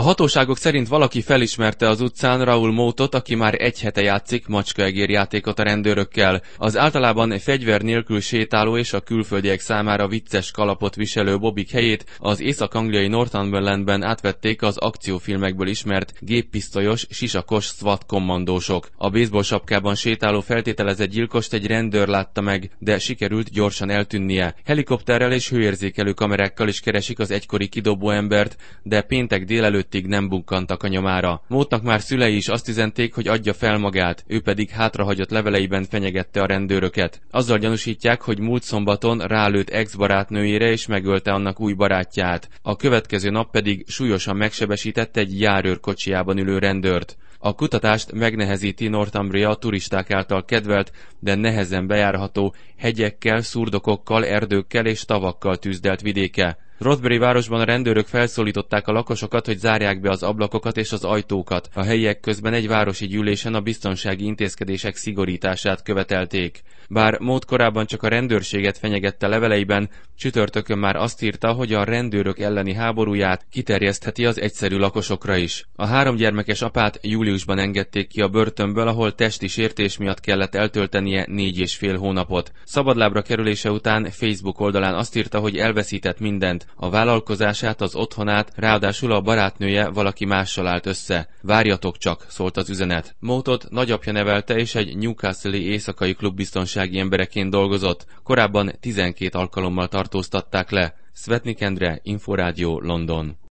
A hatóságok szerint valaki felismerte az utcán Raúl Mótot, aki már egy hete játszik macskaegér játékot a rendőrökkel. Az általában fegyver nélkül sétáló és a külföldiek számára vicces kalapot viselő Bobik helyét az észak-angliai Northumberlandben átvették az akciófilmekből ismert géppisztolyos, sisakos SWAT kommandósok. A baseball sapkában sétáló feltételezett gyilkost egy rendőr látta meg, de sikerült gyorsan eltűnnie. Helikopterrel és hőérzékelő kamerákkal is keresik az egykori kidobó embert, de péntek délelőttig nem bukkantak a nyomára. Mótnak már szülei is azt üzenték, hogy adja fel magát, ő pedig hátrahagyott leveleiben fenyegette a rendőröket. Azzal gyanúsítják, hogy múlt szombaton rálőtt ex-barátnőjére és megölte annak új barátját. A következő nap pedig súlyosan megsebesített egy járőr kocsijában ülő rendőrt. A kutatást megnehezíti Northumbria a turisták által kedvelt, de nehezen bejárható hegyekkel, szurdokokkal, erdőkkel és tavakkal tűzdelt vidéke. Rothbury városban a rendőrök felszólították a lakosokat, hogy zárják be az ablakokat és az ajtókat. A helyiek közben egy városi gyűlésen a biztonsági intézkedések szigorítását követelték. Bár Mót korábban csak a rendőrséget fenyegette leveleiben, csütörtökön már azt írta, hogy a rendőrök elleni háborúját kiterjesztheti az egyszerű lakosokra is. A 3 gyermekes apát júliusban engedték ki a börtönből, ahol testi sértés miatt kellett eltöltenie 4,5 hónapot. Szabadlábra kerülése után Facebook oldalán azt írta, hogy elveszített mindent, a vállalkozását, az otthonát, ráadásul a barátnője valaki mással állt össze. Várjatok csak, szólt az üzenet. Mótot nagyapja nevelte, és egy Newcastle-i éjszakai klub biztonsági embereként dolgozott. Korábban 12 alkalommal tartóztatták le. Svetnik Endre, Inforádió, London.